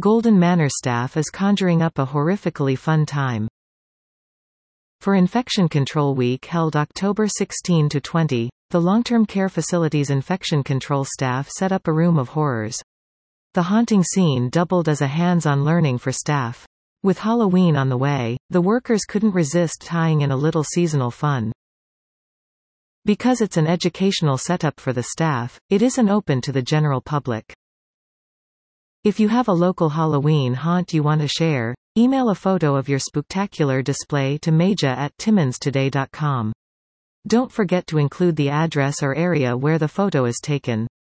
Golden Manor staff is conjuring up a horrifically fun time. For Infection Control Week held October 16 to 20, the long-term care facility's infection control staff set up a room of horrors. The haunting scene doubled as a hands-on learning for staff. With Halloween on the way, the workers couldn't resist tying in a little seasonal fun. Because it's an educational setup for the staff, it isn't open to the general public. If you have a local Halloween haunt you want to share, email a photo of your spooktacular display to meja@timmonstoday.com. Don't forget to include the address or area where the photo is taken.